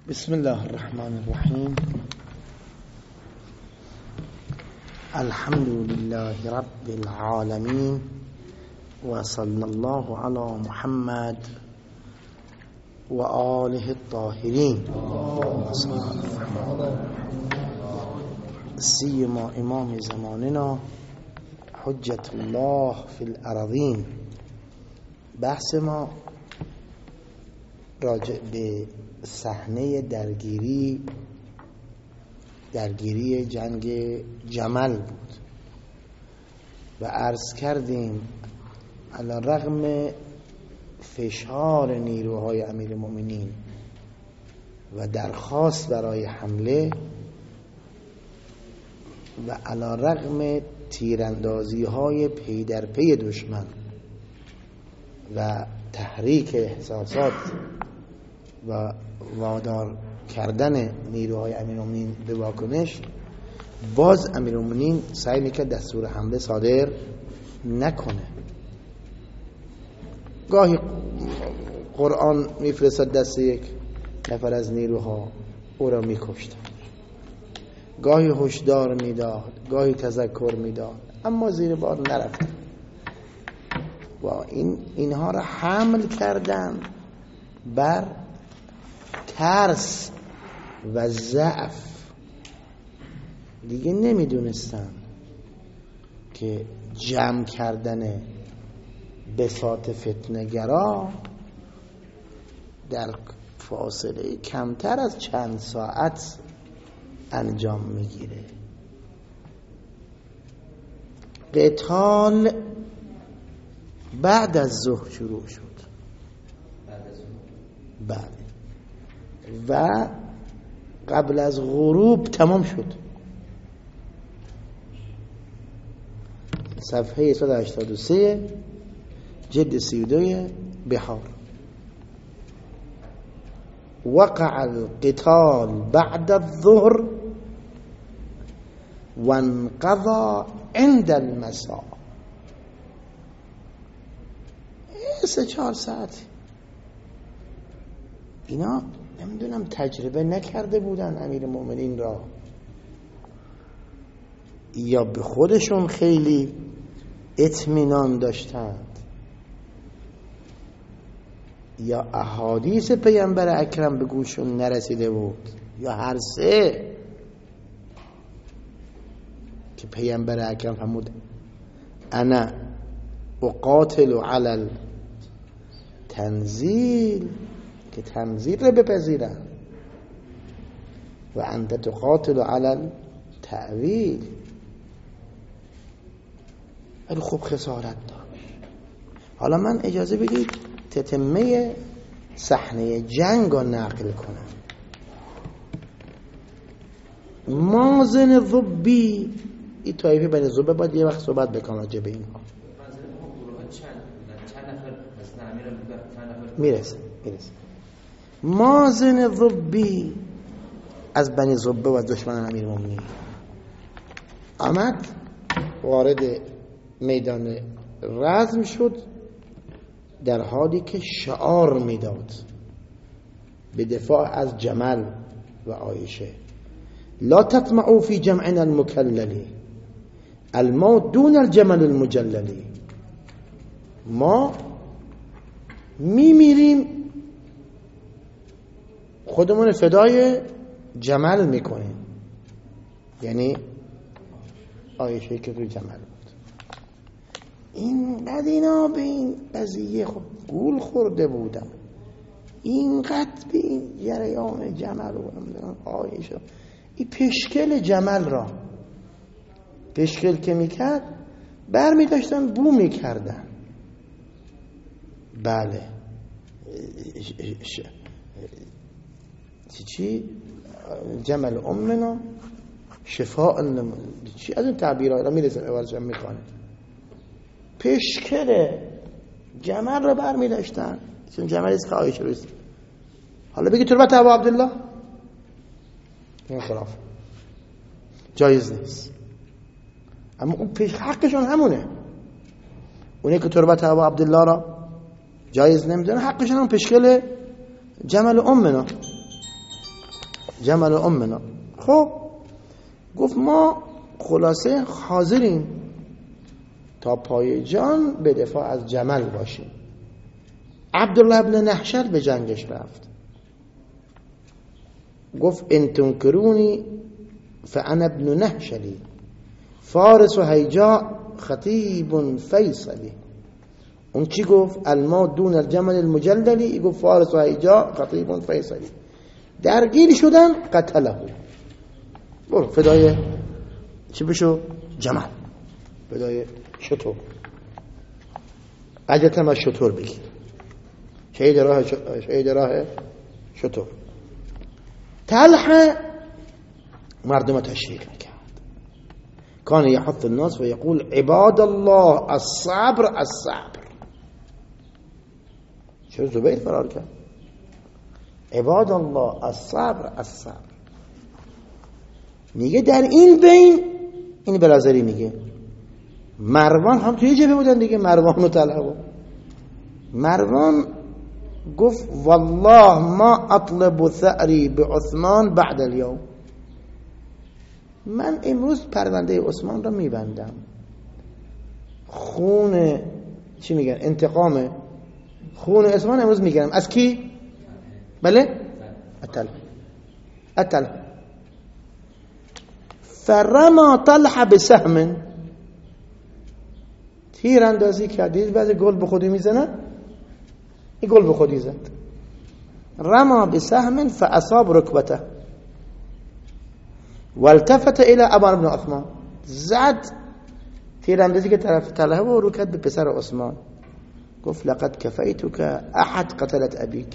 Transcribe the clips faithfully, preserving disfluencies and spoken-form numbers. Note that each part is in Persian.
بسم الله الرحمن الرحيم. الحمد لله رب العالمين، وصلى الله على محمد وآله الطاهرين، سيما امام زماننا حجة الله في الأراضين. بحث ما راجع به صحنه درگیری درگیری جنگ جمل بود و عرض کردیم علی رغم فشار نیروهای امیرالمؤمنین و درخواست برای حمله و علی رغم تیراندازی های پی در پی دشمن و تحریک احساسات و وادار کردن نیروهای امیرالمؤمنین به واکنش، باز امیرالمؤمنین سعی میکرد دستور حمله صادر نکنه. گاهی قرآن میفرستد دست یک نفر از نیروها او را میکشت، گاهی هشدار میداد، گاهی تذکر میداد، اما زیر بار نرفت و این اینها را حمل کردن بر ترس و ضعف. دیگه نمیدونستن که جمع کردن بساط فتنه‌گرا در فاصله کمتر از چند ساعت انجام میگیره. قتال بعد از ظهر شروع شد. بعد از ظهر بله، و قبل از غروب تمام شد. صفحه صد و هشتاد و سه جلد سی و دو بحار. وقع القتال بعد الظهر وانقضى عند المساء. سه چهار ساعت. اینا نمیدونم تجربه نکرده بودن امیرالمؤمنین را، یا به خودشون خیلی اطمینان داشتند، یا احادیث پیامبر اکرم به گوشون نرسیده بود، یا هر سه. که پیامبر اکرم فرمود انا اقاتل علی التنزیل، که تنزیل رو بپذیرن، و انت تقاتل علی التأویل. ولی خوب خسارت داشت. حالا من اجازه بدید تتمه صحنه جنگ رو نقل کنم. مازن ضبی، این طایفه بین ضبه باید یه وقت صحبت بکنم راجع به اینها. میرسه میرسه مازن ضبی از بنی ضبه و دشمن امیرالمؤمنین آمد، وارد میدان رزم شد، در حالی که شعار میداد به دفاع از جمل و عایشه: لا تطمعوا فی جمعنا المکلل، الموت دون الجمل المجلل. ما میمیریم، خودمون فدای جمل میکنیم، یعنی عایشه که روی جمل بود. اینقدر اینا به این قضیه خب گول خورده بودن، اینقدر به این جریان جمل و عایشه، این پشکل جمل را پشکل که میکرد بر میداشتن بو میکردن. بله چی چی جمل امنا شفاء، چی از این تعبیرها را میرسه عوضش هم میخوانه. پشکل جمل را بر میداشتن، چون جمل است که عایشه روست. حالا بگی تربت ابو عبدالله، این خلاف جایز نیست، اما اون پیش حقشون همونه. اونه که تربت ابو عبدالله را جایز نمیدونه، حقشون هم پشکل جمل امنا. جمل امنا. خب گفت ما خلاصه حاضریم تا پای جان به دفاع از جمل باشیم. عبدالله ابن نحشل به جنگش رفت، گفت ان تنکرونی فانا ابن نحشلی فارس و هیجا خطیب فیصلی. اون چی گفت؟ الماء دون الجمل المجللی، گفت فارس و هیجا خطیب فیصلی. درگیر شدن، قتله. برو فدای چی بشو؟ جمل، فدای شطور. اجتم از شطور بگیر، شهید راه شهید راه شطور. طلحه مردم تشویق میکرد، کان یحث الناس و یقول عباد الله الصبر الصبر. چرا زبیر فرار کرد؟ عباد الله الصبر الصبر. میگه در این بین، این برازری میگه مروان هم توی جبهه بودن دیگه، مروان و طلحه. مروان گفت والله ما اطلب ثأری بعثمان بعد اليوم، من امروز پرونده عثمان را میبندم. خون چی میگن؟ انتقام خون عثمان امروز میگیرم. از کی؟ بله؟ الطلحه. الطلحه فرما طلحه بسهم، تیر اندازی کردید، بعد گل به خودی میزنه، این گل به خودی زد. رما بسهم فاصاب ركبته والتفت الى ابان بن عثمان، زد تیر اندازی که طرف طلحه و رو کرد به پسر عثمان. گفت لقد کفیتک احد قتلت ابیک،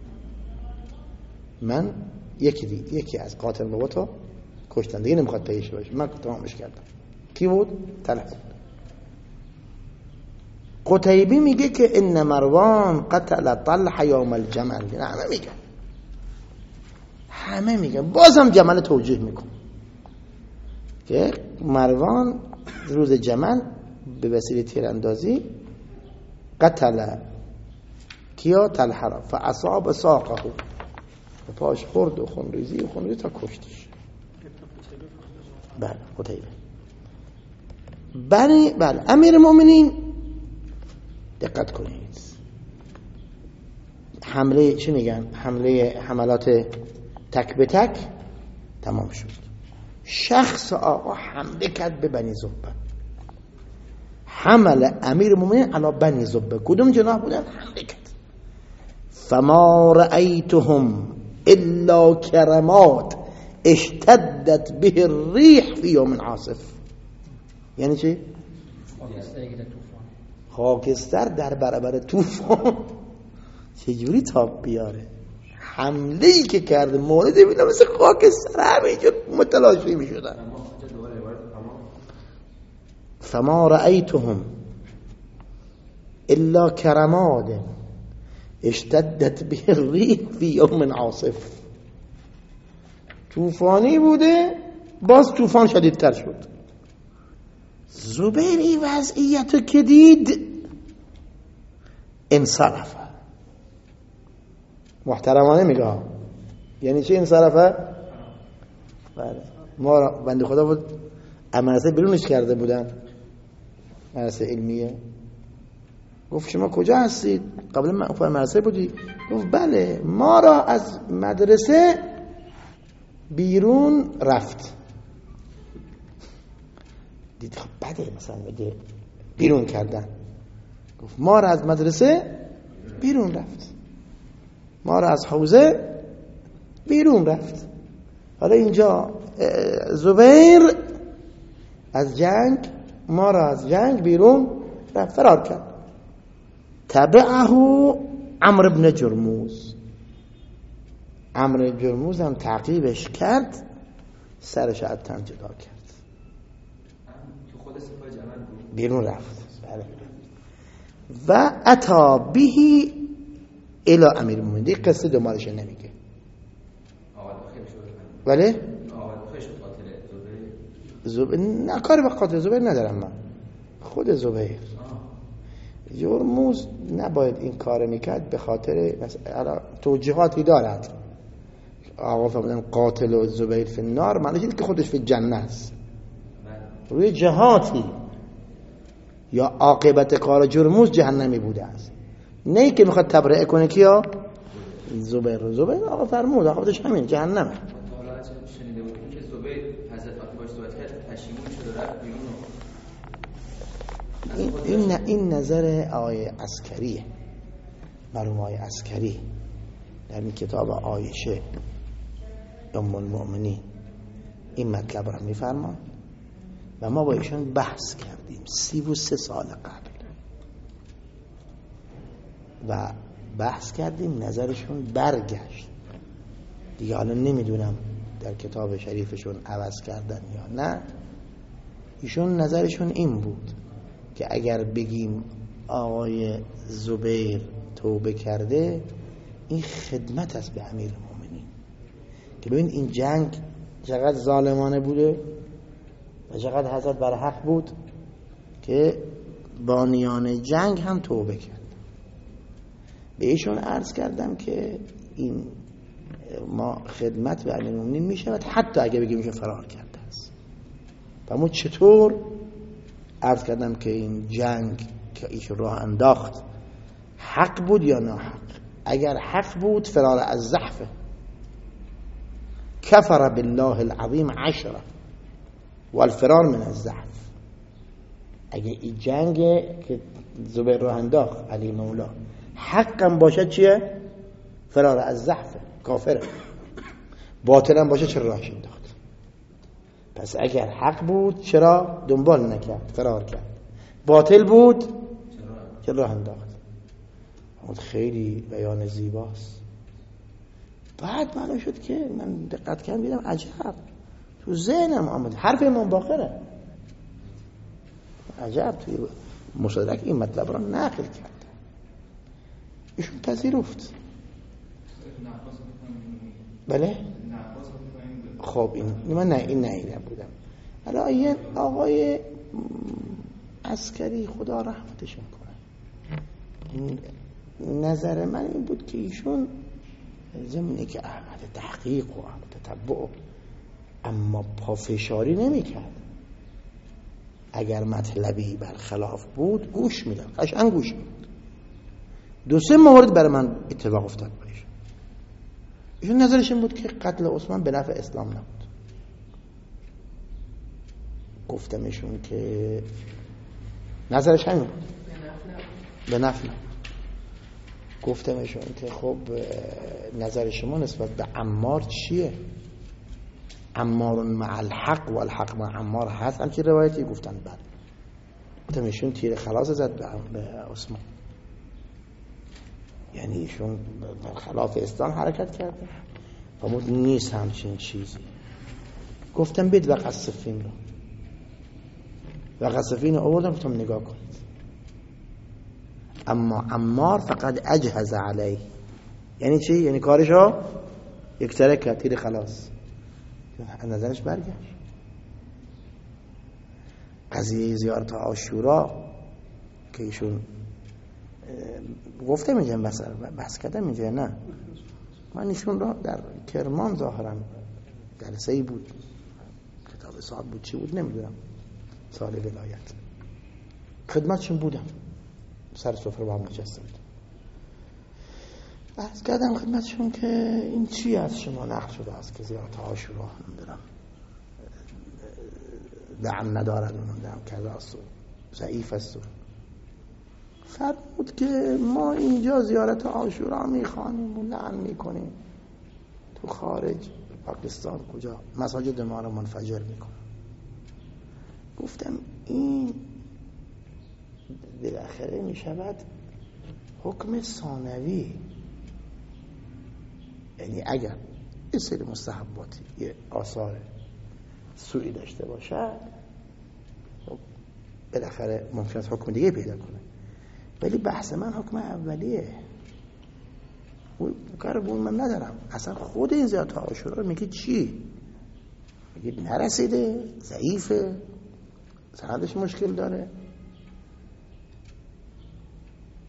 من یکی دید یکی از قاتل باباتو کشتن، دیگه نمیخواد پیش باشه، من تمامش کردم. کی بود؟ طلحه. قتیبی میگه که ان مروان قتل طلحه یوم الجمل. همه میگن همه میگن بازم جمل توجیه میکن که مروان روز جمل به وسیله تیراندازی قتل کیا؟ طلحه را. فاصاب ساقه، پاش خورد و خونریزی و خونریزی تا کشتش. بله قتیبه. بله بله امیر المؤمنین دقت کنید، حمله چی میگن؟ حمله حملات تک به تک تمام شد. شخص آقا حمله کرد به بنی زبه، حمل امیر المؤمنین علی بنی زبه. کدوم جناح بودن؟ حمله کرد. فما رأیتهم الا کرمات اشتدت به الریح فی یوم عاصف. یعنی چی؟ خاکستر در برابر طوفان چجوری تاب بیاره؟ حمله ای که کرده مورد بینا مثل خاکستر همینجور متلاشی می شدن. فما رأیتهم الا کرماد اشتدت به الریح فی یوم عاصف. طوفانی بوده، باز طوفان شدیدتر شد. زبیر این وضعیتو که دید انصرفه. محترمانه میگه، یعنی چه انصرفه؟ بله ما بنده خدا بود مدرسه بیرونش کرده بودن، مدرسه علمیه. گفت شما کجا هستید؟ قبل من اون مدرسه بودی؟ گفت بله ما را از مدرسه بیرون رفت. دید خب بده مثلا بده بیرون کردن. گفت ما را از مدرسه بیرون رفت، ما را از حوزه بیرون رفت. حالا اینجا زبیر از جنگ ما را از جنگ بیرون رفت، فرار کرد. تبعه عمرو بن جرموز. عمرو جرموز هم تعقیبش کرد، سرش از تن جدا کرد، بیرون رفت. و اتا بهی الی امیر المؤمنین. دی قصه دنبالش نمیگه ولی زبیر نه کاری به قاتل زبیر ندارم من. خود زبیر جرموز نباید این کار میکرد، به خاطر توجیهاتی دارد. آقا فرمودن قاتل و زبیر فی النار، معنیش اینه که خودش فی جنه است، روی جهاتی یا عاقبت کار جرموز جهنمی بوده است، نه ای که میخواد تبرئه کنه کیا زبیر رو. زبیر آقا فرمود عاقبتش همین جهنم. شنیده بودیم که زبیر حضرت وقتی باش صحبت کرد پشیمون شد و رفت بیرون. این این نظر آقای عسکریه، مرحوم آقای عسکری در این کتاب عایشه ام المؤمنین این مطلب را میفرمان و ما با ایشون بحث کردیم سی و سه سال قبل و بحث کردیم، نظرشون برگشت دیگه. حالا نمیدونم در کتاب شریفشون عوض کردن یا نه. ایشون نظرشون این بود که اگر بگیم آقای زبیر توبه کرده این خدمت است به امیر المؤمنین، که ببین این جنگ چقدر ظالمانه بوده و چقدر حضرت بر حق بود که بانیان جنگ هم توبه کرد. به ایشون عرض کردم که این ما خدمت به امیر المؤمنین می شود حتی اگه بگیم ایشون فرار کرده است. و ما چطور عرض کردم که این جنگ که ایشون راه انداخت حق بود یا نه حق؟ اگر حق بود فرار از زحفه، کفر بالله العظیم عشره والفرار من الزحف. اگه این جنگ که زبیر راه انداخت علی مولا حقم باشه چیه؟ فرار از زحفه، کافره. باطلم باشه چرا راهش انداخت؟ پس اگر حق بود چرا دنبال نکرد، فرار کرد؟ باطل بود چرا راه انداخت؟ خیلی بیان زیباست. بعد معلوم شد که من دقت کردم دیدم عجب تو ذهنم آمد حرف امام باقره. عجب توی مصدرک این مطلب را نقل کرد، ایشون پذیرفت. بله خب این من نه این نه بودم. حالا این آقای عسکری خدا رحمتشون کنه، نظر من این بود که ایشون زمینه که احمد تحقیق و تتبع اما پافشاری نمی کرد. اگر مطلبی برخلاف بود گوش میدن، قشنگ گوش میدن. دو سه مورد برای من اتفاق افتاد باشه. ایشون نظرش این بود که قتل عثمان به نفع اسلام نبود. گفتمشون که نظرش همین بود، به نفع نبود. گفتمشون که خب نظر شما نسبت به عمار چیه؟ عمار مع الحق و الحق مع عمار هست همچین روایتی؟ گفتن بله. گفتمشون تیر خلاص زد به عثمان، یعنی ایشون خلاف اسلام حرکت کرده؟ فرمود نیست همچین چیزی. گفتم بید وقت صفین رو وقت صفین رو آوردم، گفتم نگاه کنید، اما عمار فقط اجهز علیه. یعنی چی؟ یعنی کارشو یک ترک کرد، تیر خلاص. نظرش برگشت. قضیه زیارت عاشورا که ایشون گفته میگم مثلا بحث کردم اینجا، نه من ایشون را در کرمان ظاهرا جلسه ای بود، کتاب صاحب بود چی بود نمیدونم، سال ولایت خدمتشون بودم، سر سفره با هم نشسته بودم. بحث کردم خدمتشون که این چی از شما نقل شده است که زیارت عاشورا نمیدونم دعم ندارد و نمیدونم کذاست و ضعیف است. فرمود که ما اینجا زیارت عاشورا میخوانیم و لعن میکنیم، تو خارج پاکستان کجا مساجد ما رو منفجر میکنم. گفتم این بالاخره میشود حکم ثانوی، یعنی اگر یه سری مستحباتی یه آثار سوئی داشته باشه بالاخره ممکن است حکم دیگه پیدا کنه، ولی بحث من حکم اولیه، اون کار بون من ندارم. اصلا خود این زیارت عاشورا رو میگه چی؟ میگه نرسیده، ضعیفه، سندش مشکل داره.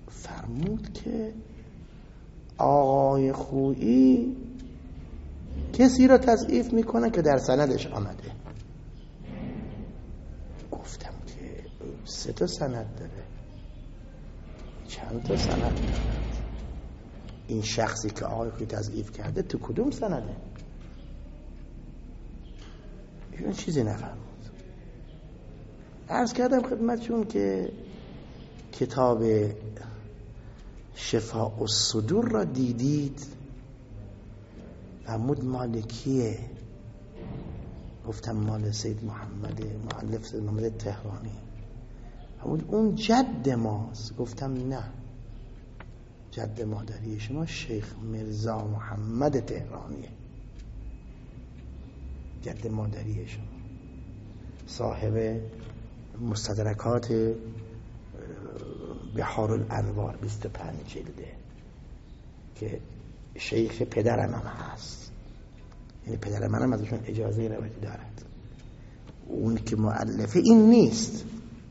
فرمود که آقای خویی کسی را تضعیف میکنه که در سندش آمده. گفتم که سه تا سند داره، چند تا سند داره، این شخصی که آقای خویی تضعیف کرده تو کدوم سنده؟ این چیزی نفهمید. عرض کردم خدمتشون که کتاب شفاء الصدور را دیدید؟ فرمود مال کیه؟ گفتم مال سید محمد، مؤلف سید محمد تهرانی. فرمود اون جد ماست. گفتم نه، جد مادری شما شیخ مرزا محمد تهرانیه، جد مادری شما صاحب مستدرکات بحار الانوار بیست و پنج جلده که شیخ پدرم هم هست، یعنی پدر منم ازشون اجازه روایت دارد. اون که مؤلفه این نیست،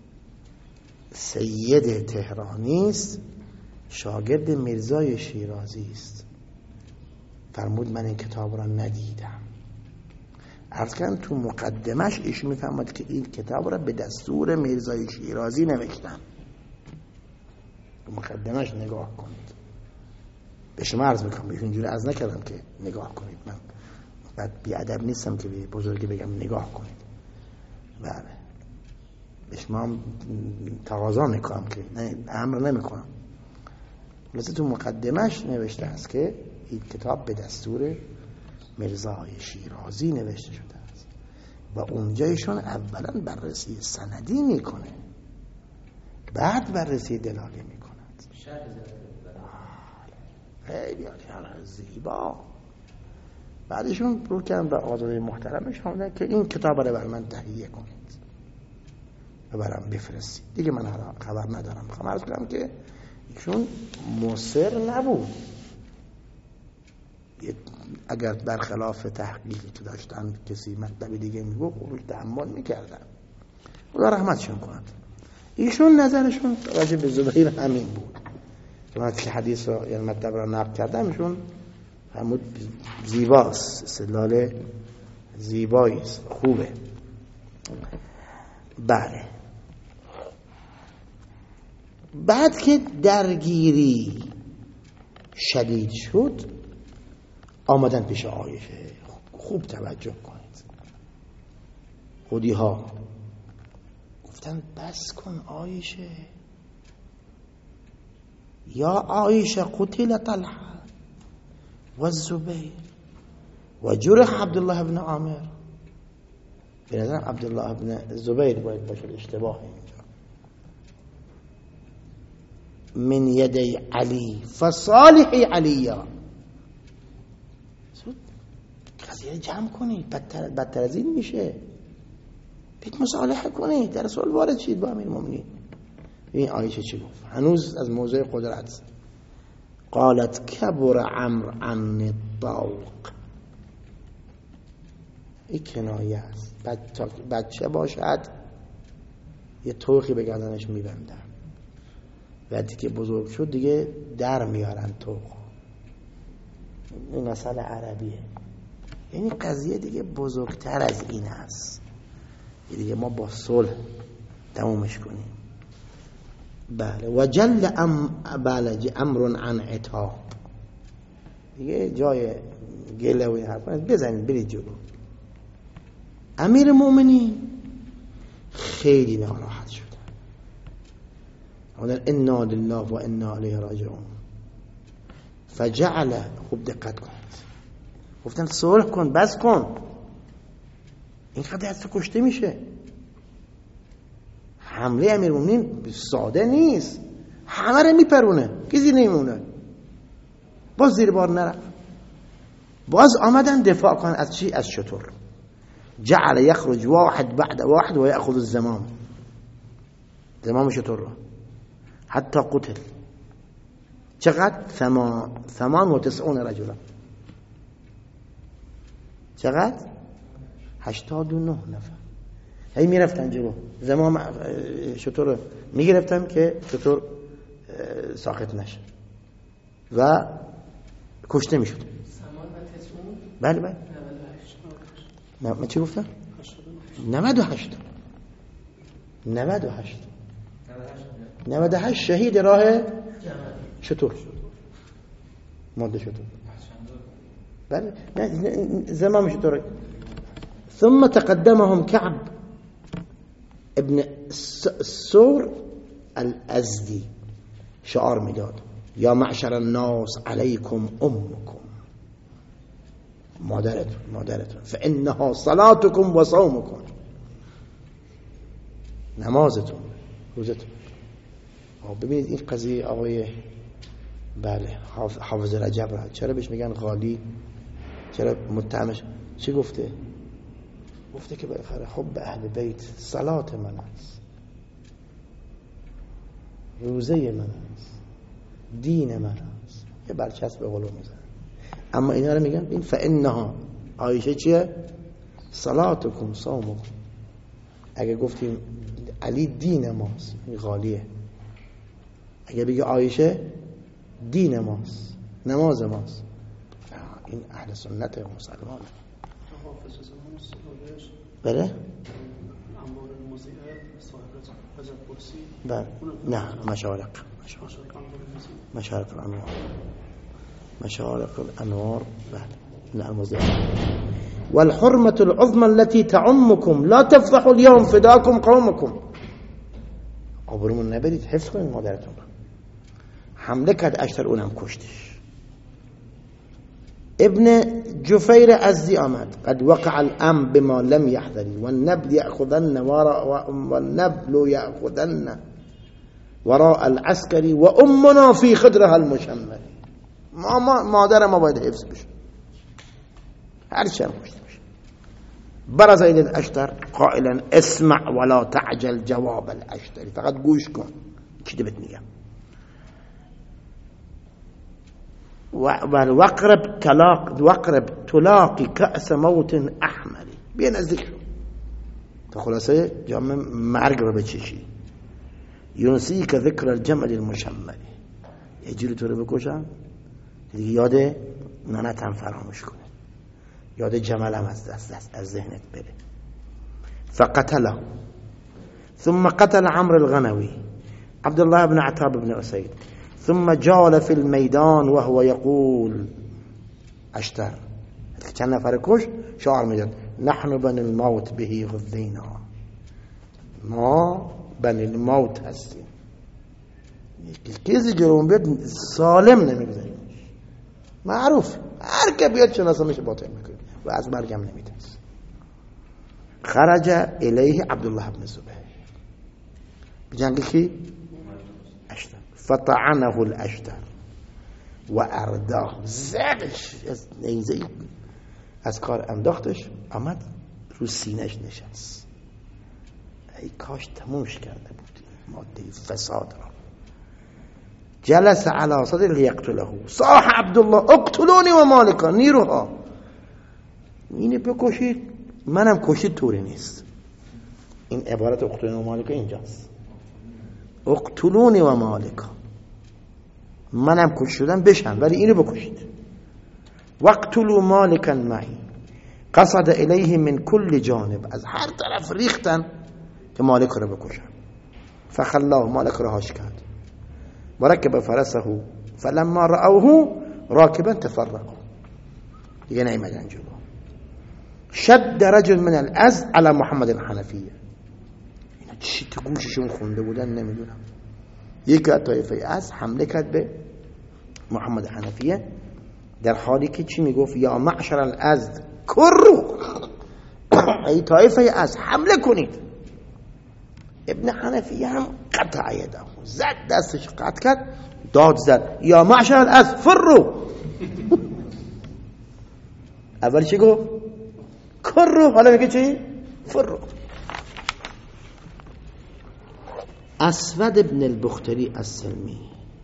سید تهرانی است، شاگرد مرزای شیرازی است. فرمود من این کتاب را ندیدم. عرض کردم تو مقدمش ایشون میفهمد که این کتاب را به دستور مرزای شیرازی نوشتم. تو مقدمش نگاه کنید. به شما عرض میکنم اینجوری عرض نکردم که نگاه کنید، من بعد بیادب نیستم که به بزرگی بگم نگاه کنید. بله به شما تقاضا میکنم که نه، امر نمیکنم. لذا تو مقدمش نوشته است که این کتاب به دستور مرزای شیرازی نوشته شده است و اونجایشون اولا بررسی سندی میکنه، بعد بررسی دلالی میکند. خیلی زیبا. بعدشون رو کردن به آقای محترمش فرمودن که این کتاب رو بر من تهیه کنید و برام بفرستید. دیگه من خبر ندارم. میخوام عرض کنم که ایشون مصر نبود. اگر برخلاف تحقیقی که داشتن کسی مطلب دیگه میگو خودش تحمل میکردن، خدا رحمتشون کند. ایشون نظرشون راجع به زبیر همین بود که حدیث را یعنی مطلب را نقل کردن. ایشون همون زیباست، استدلال زیبایی است، خوبه. بله. بعد که درگیری شدید شد آمدن پیش عایشه. خوب توجه کنید. خودی ها گفتن بس کن عایشه، یا عایشه قتل طلحه و الزبیر و جرح عبدالله بن عامر. به نظرم عبدالله بن زبیر باید باشه، اشتباه اینجا. من یدی علی فصالح علیا. قضیه جمع کنید، بدتر, بدتر از این میشه. بید مصالحه کنید، در رسول وارد شید با امیر المؤمنین. این آیشه چی گفت؟ هنوز از موضع قدرت. قالت کبر عمرو عن الطوق. این کنایه است. بچه باشد یه طوقی به گردنش میبندن، وقتی که بزرگ شد دیگه در میارن طوق. این مسئله عربیه. یعنی قضیه دیگه بزرگتر از این است. دیگه ما با صلح تمومش کنیم. بله. و جل ام بله امر عن عتاب. دیگه جای گله و این حرفا بزنید برید جلو. امیر مومنین خیلی ناراحت شدن. اونن انا لله و انا الیه راجعون. فجعل، خوب دقت کنید، گفتن صلح کن، بس کن، این قدر از تو کشته میشه. حمله امیرالمومنین ساده نیست، همه رو میپرونه، کسی نمیمونه. باز زیر بار نرفت، باز آمدن دفاع کن. از چی؟ از شطور. جعل یخرج واحد بعد واحد و یأخذ الزمام، زمام شطور رو، حتی قتل. چقدر؟ ثمان ثمان و تسعون رجلا. چقدر؟ هشتاد و نه نفر. هی میرفتن جلو، زمام شطور میگرفتن که شطور ساخت نشه و کشته میشد. ثمان و تسعون. بله بله. نه من چی گفتم؟ نود و هشت نود و هشت نود و هشت شهید راه چطور ماده چطور بله زمان چطوره. ثم تقدمهم كعب ابن السور الازدی شعار میداد یا معشر الناس علیکم امکم، مادرتون مادرتون فانها صلاتكم و صومكم، نمازتون روزتون. ببینید این قضیه آقای بله حافظ رجب را چرا بهش میگن غالی، چرا متهمش چی گفته؟ گفته که بالاخره حب اهل بیت صلات من است، روزه من است، دین من است. یه برچسب به قلوب میزنه. اما اینا رو میگن این فانها عایشه چیه؟ صلاتکم صومکم. اگه گفتیم علی دین ماست این غالیه، اگه بگه عایشه دین ماست نماز ماست، این اهل سنت و مسلمانه. بله بله نه مشارق مشارق الانوار مشارق الانوار بله نه الموزع. والحرمة العظمى التي تعمكم لا تفضحوا اليوم فداكم قومكم. عبرمون نبرید، حفظ کنید مادرتون. حمله کرد اشتر اونم کشتش. ابن جفیر ازدی آمد قد وقع الامر بما لم يحذري والنبل يأخذن والنبل يأخذن وراء العسكري وامنا في خدرها المشمل. ما مادر ما باید حفظ بشه، هر چی هم کشته بشه. برز الى الاشتر قائلا اسمع ولا تعجل جواب الاشتری، فقط گوش کن چی بهت میگم. وقرب تلاق وقرب تلاقي كأس موت احمر، بیا نزدیک شو تا خلاصه جام مرگ رو بچشی. ينسيك ذكر الجمل المشمل، یه جوری تو رو بکشن دیگه یاد ننت هم فراموش کنه، یاد جمل هم از دست دست از ذهنت بره. فقتله ثم قتل عمرو الغنوي عبد الله بن عتاب بن أسيد ثم جال في الميدان وهو يقول اشتر چند نفر کش شعار میداد نحن بن الموت به غذینا، ما بن الموت هستیم، کسی جلوم بیاد سالم نمیگذاریم، معروف هر که بیاد شناسه میشه باطل میکنه و از مرگم نمیترسه. خرج الیه عبدالله بن زبیر بجنگ کی؟ اشتر. فطعنه الاشتر و ارداه، زدش از نیزه از کار انداختش، آمد رو سینش نشست. ای کاش تمومش کرده بود ماده فساد را. جلس على صدر لیقتله صاح عبدالله اقتلونی و مالکا، نیروها اینه بکشید منم کشید طوری نیست. این عبارت اقتلونی و مالکا اینجاست، اقتلونی و مالکا، منم کش شدم بشن ولی اینو بکشید. وقتلوا مالکا معی، قصد الیه من کل جانب، از هر طرف ریختن که مالک رو بکشن. فخلاه، مالک رو هاش کرد. ورکب فرسه فلما رأوه راکبا تفرقوا، دیگه نیمدن جلو. شد رجل من الأز على محمد الحنفیه، اینا چی تو گوششون خونده بودن نمیدونم. یک طایفه از حمله کرد به محمد حنفیه در حالی که چی میگفت؟ یا معشر الازد کرو، ای طایفه از حمله کنید. ابن حنفیه هم قطع یده، زد دستش قطع کرد، داد زد یا معشر الازد فرو. اول چی گفت؟ کرو، حالا میگه چی؟ فرو. اسود ابن البختری السلمی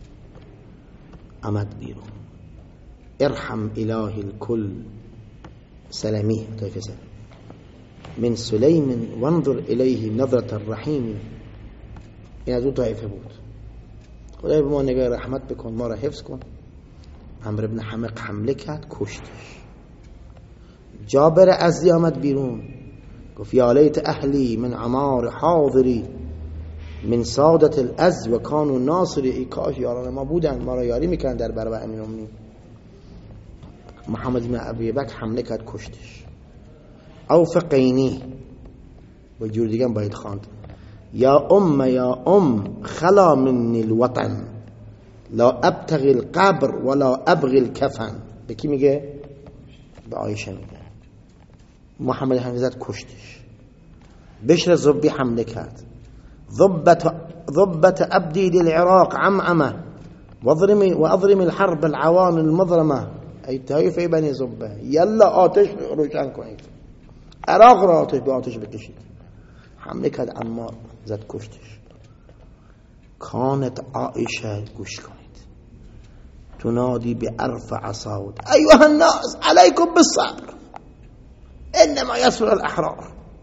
آمد بیرون. ارحم اله الكل سلمی طایفه سلم من سلیم وانظر الیه نظرة الرحیم، این از اون طایفه بود. خدای به ما نگاه رحمت بکن، ما را حفظ کن. عمرو بن حمق حمله کرد، کشتش. جابر ازدی آمد بیرون گفت یا لیت اهلی من عمار حاضری من سادت العز و کانوا ناصری. ای کاش یاران ما بودن ما را یاری میکردن در برابر امیرالمومنین. محمد بن ابی بکر حمله کرد کشتش. اوف قینی با جور دیگه باید خواند یا ام یا ام خلا منی الوطن لا ابتغی القبر ولا ابغی الکفن. به کی میگه؟ به عایشه میگه. محمد حمزه کشتش. بشر زبی حمله کرد. ضبت ضبت ابدی للعراق عمعمه واضرمي واضرم الحرب العوان المظلمه ای طایفه بنی زبه یلا آتش روشن کنید، عراق را آتش به آتش بکشید. حمله کرد عمار زد کشتش. کانت عائشه گوش کنید تنادی بارفع صوت ایها الناس علیکم بالصبر انما يصبر الاحرار.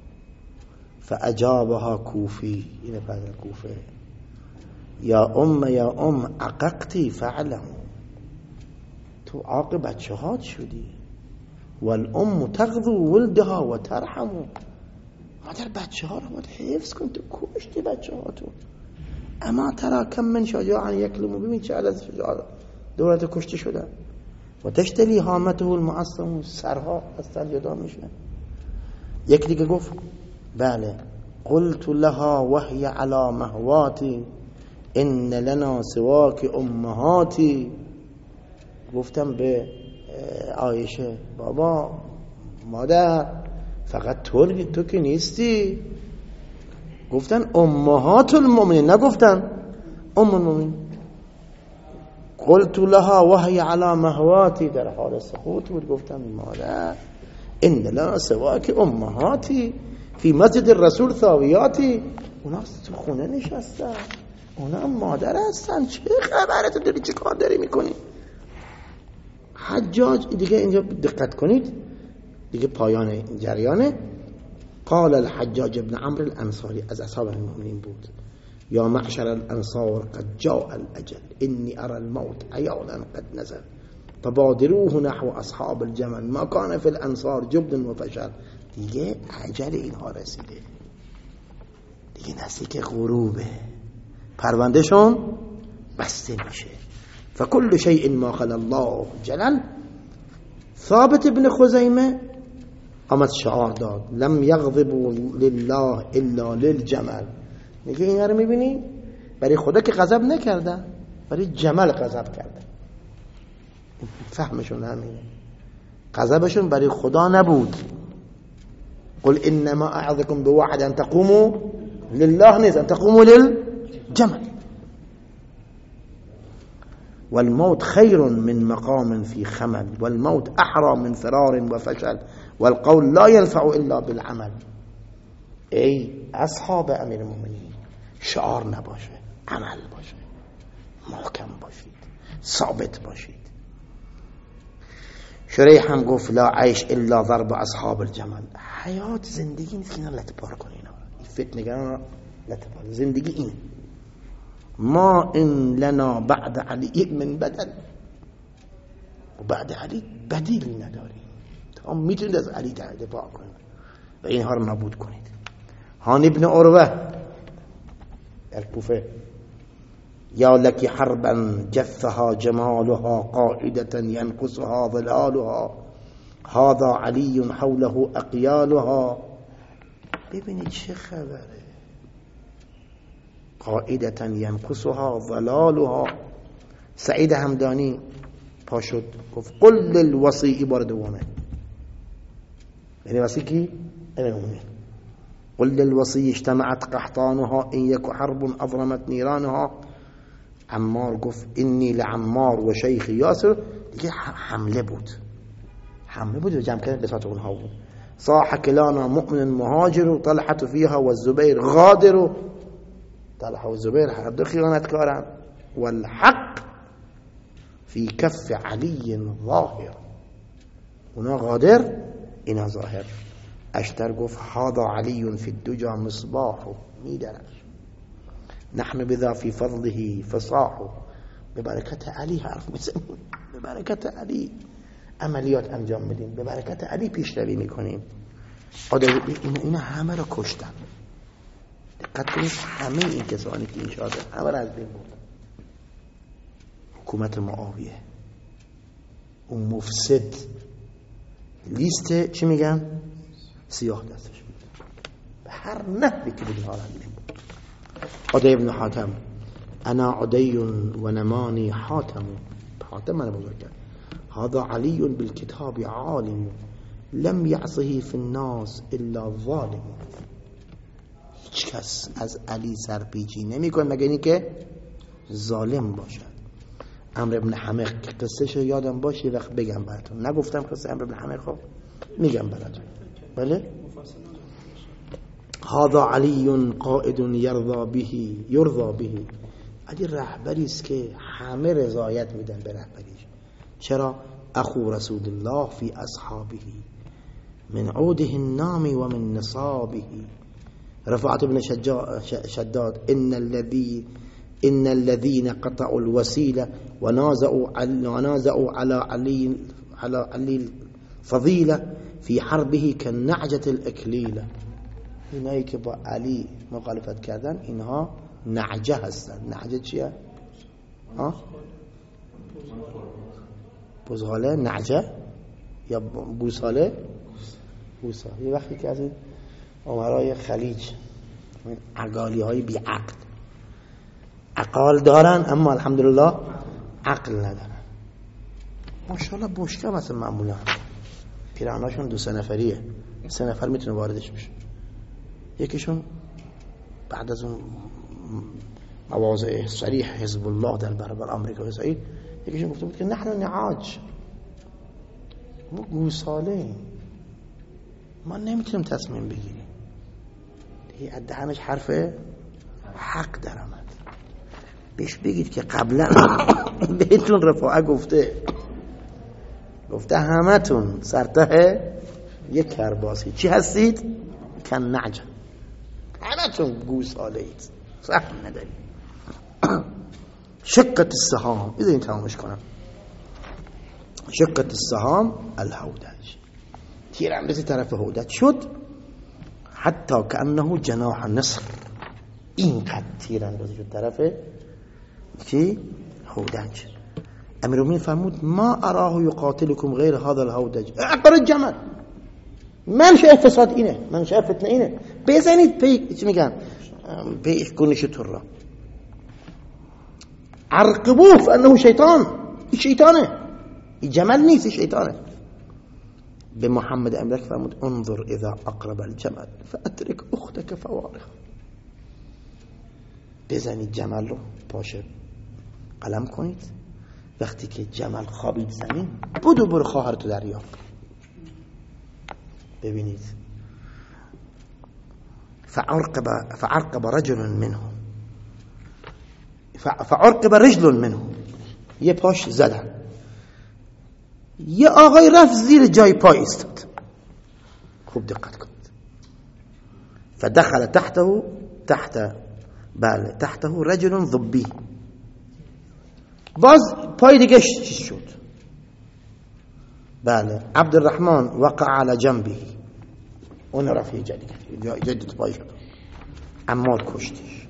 فاجابها کوفی این پدر کوفه یا ام یا ام عققتی فعلم تو عاق بچه هات شدی والام تغذو ولدها و ترحمو. مادر بچه ها رو باید حفظ کن، تو کشتی بچه ها تو. اما ترا کم من شجاعا یکلمو. ببین چه عدد شجاع دولت کشتی شدن. و تشتری هامته المعصم سرها از سر جدا میشه. یک دیگه گفت بله قلت لها وهي على مهواتی ان لنا سواک امهاتی. گفتم به عایشه بابا مادر فقط تو تو که نیستی. گفتن امهات المؤمنین نگفتن ام المؤمنین. قلت لها وهي على مهواتی در حال سقوط بود. گفتم مادر ان لنا سواک امهاتی فی مسجد الرسول ثاویاتی. اونا تو خونه نشستن، اونا هم مادر هستن. چه خبره؟ تو داری چه کار داری میکنی؟ حجاج دیگه اینجا دقت کنید دیگه پایان جریانه. قال الحجاج ابن عمرو الانصاری از اصحاب المؤمنین بود یا معشر الانصار قد جاء الاجل انی ارى الموت عیانا قد نزل فبادروه نحو اصحاب الجمل ما كان في الانصار جبن و فشل. دیگه عجل اینها رسیده، دیگه نزدیک غروبه، پروندهشون بسته میشه. فكل شيء ما خلا الله جلل. ثابت ابن خزیمه آمد شعار داد لم یغضبوا لله الا للجمل. میگه اینا رو میبینی برای خدا که غضب نکردن، برای جمل غضب کردن. فهمشون همینه، غضبشون برای خدا نبود. قل انما اعظكم بواحد ان تقوموا لله نیست، ان تقوموا للجمل. والموت خير من مقام في خمل والموت احرى من فرار وفشل والقول لا ينفع الا بالعمل. ای اصحاب امیر المؤمنین شعار نباشه، عمل باشه، محکم باشید، ثابت باشید. شریح هم گفت لا عیش الا ضرب اصحاب الجمل. حیات زندگی نیست که اینا لطپار کنی، اینا فتنگران لطپار. زندگی این ما ان لنا بعد علی من بدل و بعد علی بدیلی نداریم. تا میتونید از علی دفاع کنید و اینها رو نابود کنید. هان ابن عروه در کوفه یا لکی حربا جفها جمالها قاعدة ينقصها ظلالها هذا علی حوله اقیالها. ببینید چه خبره. قاعدة ينقصها ظلالها. سعید همدانی پا شد گفت قل للوصی بار دومه، یعنی وصی کی؟ المؤمنین. قل للوصی اجتمعت قحطانها ان یک حرب اضرمت نیرانها. عمار گفت انی لعمار و شیخ یاسر. دیگه حمله بود، حمله بود و جمع کردن بساط اونها بود. صاح کلانا مؤمن مهاجر و طلحت فیها و الزبیر غادر. طلحه و زبیر هر دو خیانت کارن. والحق فی کف علی ظاهر. اونا غادر اینا ظاهر. اشتر گفت هذا علی فی الدجا مصباح میدرش نحن بذا فی فضله فصاح. به برکت علی حرف میزنیم، به برکت علی. عملیات انجام میدیم، به برکت علی پیشروی میکنیم. اینا, اینا همه رو کشتن. دقت کنید همه این کسانی که این شاده همه رو از بین بود. حکومت معاویه اون مفسد لیست چی میگن؟ سیاه دستش بود، به هر نحوی که بدین حال همین بود. عدی ابن حاتم انا عدی و نمانی حاتم، حاتم من بزرگ کرد. هذا علی بالکتاب عالم لم یعصه فی الناس الا ظالم. هیچ کس از علی سرپیچی نمی کن مگر اینی که ظالم باشد. عمرو بن حمق که قصه شو یادم باشه وقت بگم براتون، نگفتم قصه عمرو بن حمق، خب میگم براتون. بله هذا علی قائد یرضا به یرضا به. علی رهبری است که همه رضایت میدن به رهبریش. چرا؟ اخو رسول الله فی اصحابه من عوده النام و من نصابه. رفعت بن شداد ان الذي ان الذين قطعوا الوسيله ونازعوا ونازعوا على علي على علي الفضيله في حربه كالنعجه الاكليله. اینایی که با علی مخالفت کردن اینها نعجه هستن. نعجه چیه؟ ها؟ بزغاله نعجه یا بوساله؟ بوساله. یه وقتی که از این امرای خلیج عقالی های بی عقل عقال دارن اما الحمدلله عقل ندارن. ماشاءالله بشکه مثلا معمولا پیراناشون دو سه نفریه، سه نفر میتونه واردش بشه. یکیشون بعد از اون مواضع صریح حزب الله در برابر آمریکا و اسرائیل، یکیشون گفته بود که نحن نعاج، ما گوساله، ما نمیتونیم تصمیم بگیریم. دیگه از دهنش حرف حق در آمد. بهش بگید که قبلا بهتون رفاعه گفته گفته همتون سرته یک کرباسی چی هستید؟ کن نعجه، همتون گوساله اید، سهم ندارید. شقت السهام، بذارین تمامش کنم. شقت السهام الهودج، تیر اندازی طرف هودج شد حتی کانه جناح نصر. اینقدر تیر اندازی شد طرف کی؟ هودج. امیرالمومنین فرمود ما اراه یقاتلکم غیر هذا الهودج اعبر الجمل. منشأ فساد اینه، منشأ فتنه اینه. بزنید پی چی میگن؟ پی کنش تر را عرقبوه فانه شیطان. این شیطانه، این جمل نیست، این شیطانه. به محمد امرک فرمود انظر اذا اقرب الجمل فاترك اختك فوارخ. بزنید جمل رو پاشه قلم کنید، وقتی که جمل خوابید زمین بدو برو خواهرتو دریاب. ببینید فعرقب فعرقب رجل منه فعرقب رجل منه، یه پاش زدن، یه آقای رفت زیر جای پای استاد. خوب دقت کنید. فدخل تحته تحت بله تحته رجل ضبی، باز پای دیگه چیز شد. بله عبدالرحمن وقع على جنبه، اون رفت یه جا دیگه جدید پای شد. عمار کشتش.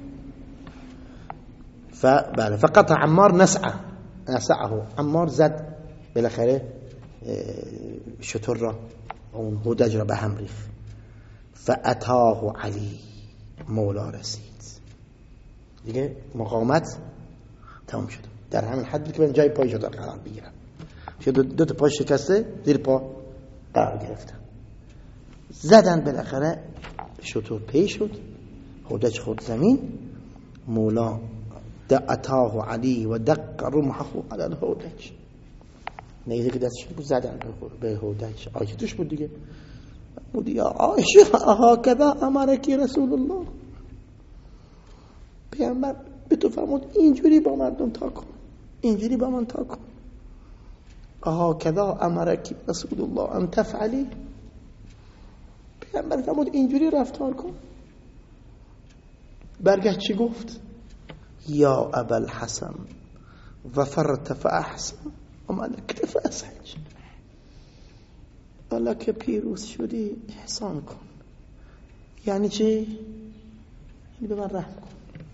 فبله فقط عمار نسعه نسعه، عمار زد بالاخره شتر را اون هودج را به هم ریخت. فاتاه علی، مولا رسید دیگه، مقاومت تمام شد. در همین حد که من جای پای شد قرار بگیرم. شد دو تا پای شکسته زیر پا قرار گرفتن. زدن بالاخره شتر پی شد، هودج خود زمین. مولا اتاه علی و دق رمحه علی الهودج، نیزه که دستش بود زدن به هودج. آیه توش بود دیگه. بود یا عایشه هکذا امرکی رسول الله، پیامبر به تو فرمود اینجوری با مردم تا کن، اینجوری با من تا کن. هکذا امرکی رسول الله ان تفعلی، پیامبر فرمود اینجوری رفتار کن. برگشت چی گفت؟ یا ابا الحسن ظفرت فاحسن و ملکت فاسحج. حالا که پیروز شدی احسان کن. یعنی چی؟ یعنی به من رحم کن.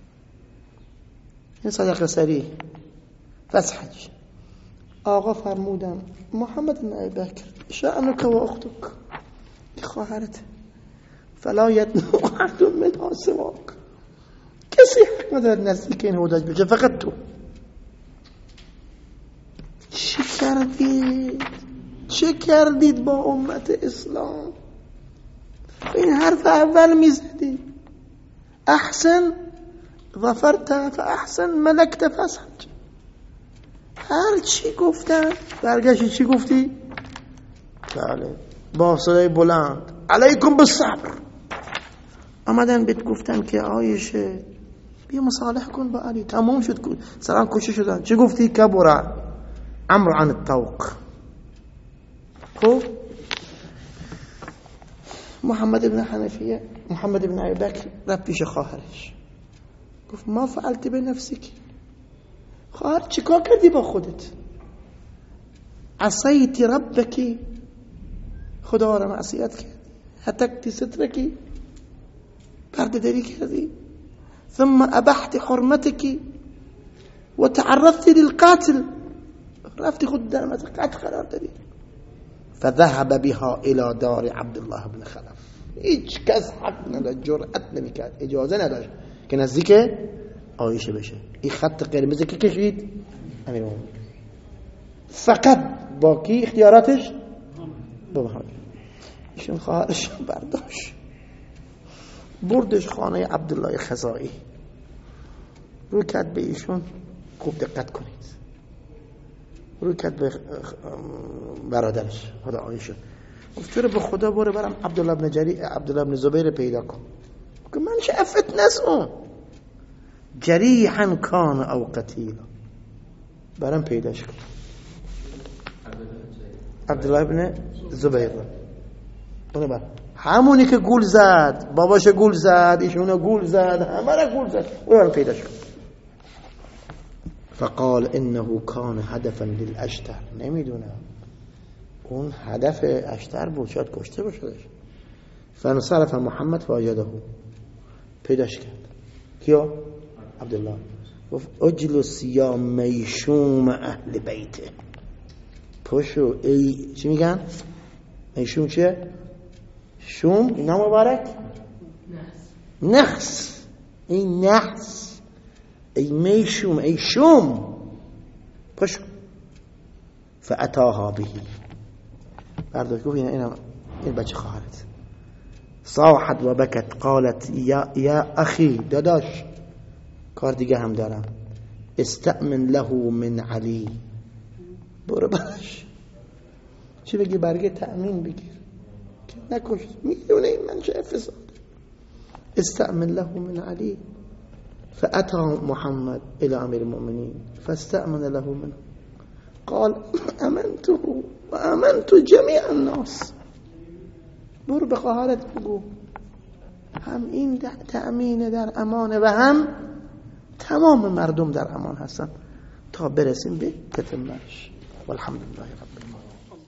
این صدقه سری فسحج. آقا فرمودم محمد بن ابی بکر شأنک و اختک، خواهرت، فلا یدنو احد منها سواک، کسی حق ندارد نزدیک این حوض بشه فقط تو. چه کردید؟ چه کردید با امت اسلام؟ این حرف اول میزدی احسن ظفرت فاحسن ملکت فسحج. هر چی گفتن برگشتی چی گفتی؟ بله با صدای بلند علیکم بالصبر. آمدن بهت گفتن که عایشه بیا مصالحه کن با علی، تمام شد، سلام کشته شدن. چی گفتی؟ کبر امر عن الطوق. خب محمد ابن حنفیه محمد ابن ابی بکر رفت پیش خواهرش گفت ما فعلت به نفسک، خواهر چیکار کردی با خودت؟ عصیت ربکی، خدا را معصیت کردی، هتکتی سترکی، پرده داری کردی، ثم ابحت حرمتکی و تعرضتی للقاتل، رفتی خود در مورد قتل قرار دادی. فذهب بها الى دار عبدالله بن خلف. هیچ کس حق نداشت، جرأت نمیکرد، اجازه نداشت که نزدیک عایشه بشه. این خط قرمز که کشید امیر مومنین، فقط باقی اختیاراتش به محمد. ایشون خواهرش برداشت بردش خانه عبدالله خزائی، روی کرد به ایشون، خوب دقت کنید، روی کرد به برادرش خدا عایشه، گفت چرا به خدا برو برم عبدالله بن جری عبدالله بن زبیر پیدا کن که من شفت نسون جریحا کان او قتیلا، برم پیداش کن. عبدالله بن زبیر اونو بر همونی که گول زد، باباش گول زد، ایشونو گول زد، همه را گول زد، اونو برم پیداش کن. فقال انه کان هدفا للاشتر. نمیدونم اون هدف اشتر بود، شاید کشته باشدش. فانصرف محمد فوجده، پیداش کرد. کیا؟ عبدالله. گفت اجلس یا میشوم اهل بیته، پشو ای چی میگن؟ میشوم چیه؟ شوم اینا مبارک نحس، این نحس، ای میشوم ای شوم پشو. فاتاها بهی، برداشت گفت این این بچه خواهرت. صاحت و بکت قالت یا یا اخی، داداش کار دیگه هم دارم، استأمن له من علی، برو باش چی بگی برگه تأمین بگیر که نکش، میدونه من چه فساد. استأمن له من علی. فأتى محمد إلى أمير المؤمنين فاستأمن له منه قال امنته و امنت جميع الناس. برو به خواهرت بگو هم این تأمین در امانه و هم تمام مردم در امان هستن تا برسیم به تتمهش. والحمد لله رب العالمین.